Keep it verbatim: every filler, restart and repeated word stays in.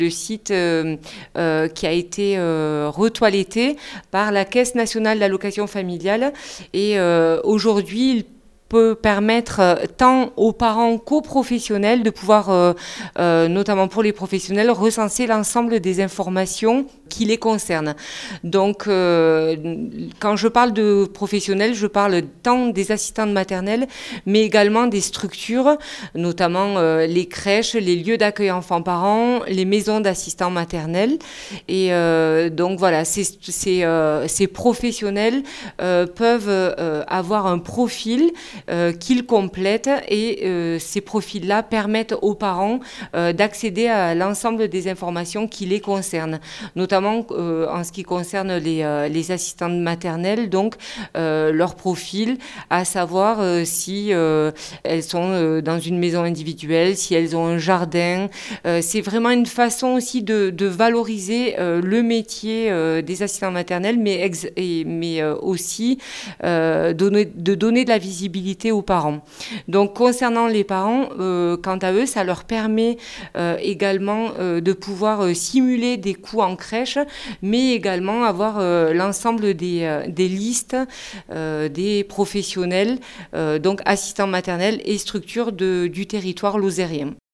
Le site euh, euh, qui a été euh, retoiletté par la Caisse nationale d'allocation familiale et euh, aujourd'hui il peut permettre euh, tant aux parents qu'aux professionnels de pouvoir, euh, euh, notamment pour les professionnels, recenser l'ensemble des informations qui les concernent. Donc, euh, quand je parle de professionnels, je parle tant des assistantes maternelles, mais également des structures, notamment euh, les crèches, les lieux d'accueil enfants-parents, les maisons d'assistants maternels. Et euh, donc voilà, ces, ces, euh, ces professionnels euh, peuvent euh, avoir un profil Euh, qu'ils complètent et euh, ces profils-là permettent aux parents euh, d'accéder à l'ensemble des informations qui les concernent, notamment euh, en ce qui concerne les, euh, les assistantes maternelles, donc euh, leur profil, à savoir euh, si euh, elles sont euh, dans une maison individuelle, si elles ont un jardin. Euh, c'est vraiment une façon aussi de, de valoriser euh, le métier euh, des assistants maternels, mais, ex- et, mais euh, aussi euh, donner, de donner de la visibilité aux parents. Donc concernant les parents, euh, quant à eux, ça leur permet euh, également euh, de pouvoir euh, simuler des coûts en crèche, mais également avoir euh, l'ensemble des, euh, des listes euh, des professionnels, euh, donc assistants maternels et structures de, du territoire lozérien.